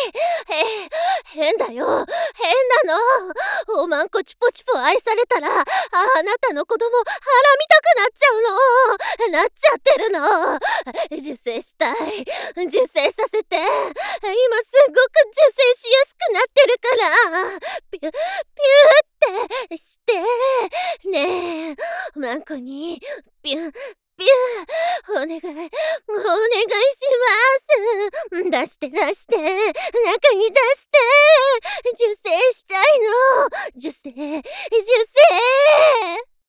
変だよ。変なの。おまんこチポチポ愛されたら、あなたの子供、腹見たくなっちゃうの。なっちゃってるの。受精したい。受精させて。今すごく受精しやすくなってるから。ピューってして。ねえ、マンコに、ピュー、ピュー、お願い、お願いします。出して、中に出して。受精したいの。受精。